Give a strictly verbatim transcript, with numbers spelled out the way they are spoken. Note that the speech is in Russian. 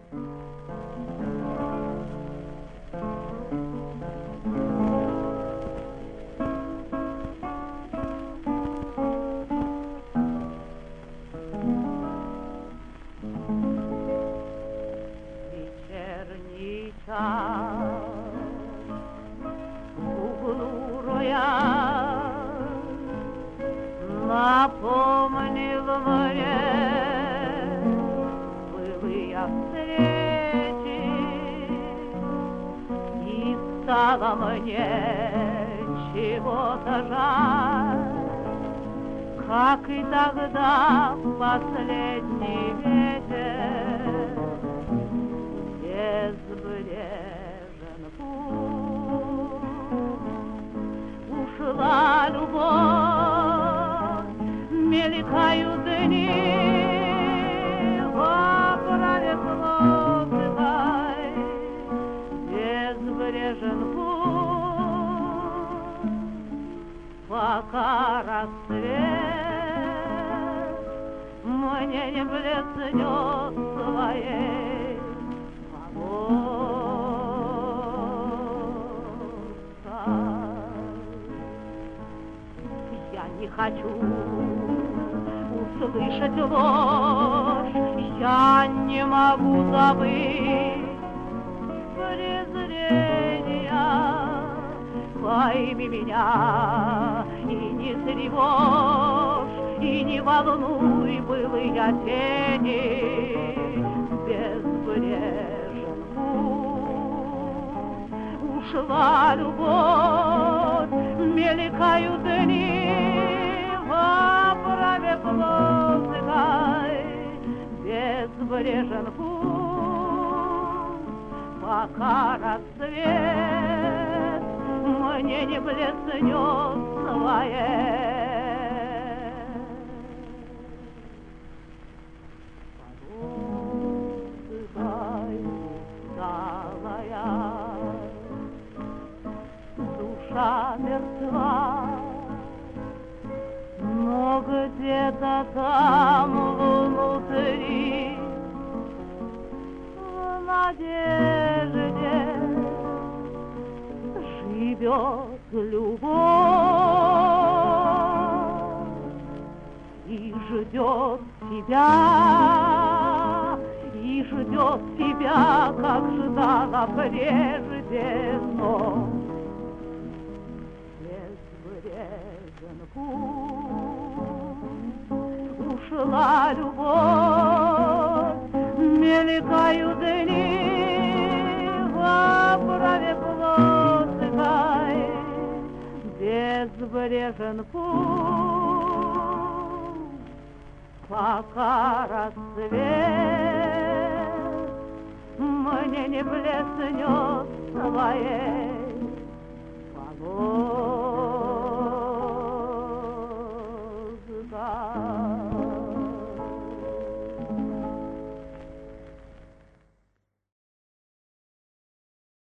Вечерний час в углу роя напомнил мне былые встречи, и стало мне чего-то жаль, как и тогда в последний вечер. Безбрежен путь, ушла любовь, мелькают дни, во праве плоской. Безбрежен путь, пока рассвет мне не блеснет своей. Я не хочу услышать ложь, я не могу забыть презрения. Пойми меня и не тревожь, и не волнуй былые тени. Безбрежен путь, ушла любовь, мелькают дни во праве плоской. Безбрежен путь, пока рассвет мне не блеснет своей. Душа мертва, но где-то там внутри в надежде живет любовь и ждет тебя, и ждет тебя, как ждала прежде снов. Безбрежен путь, ушла любовь, мелькают дни во праве плоской. Безбрежен путь, пока рассвет мне не блеснет своей.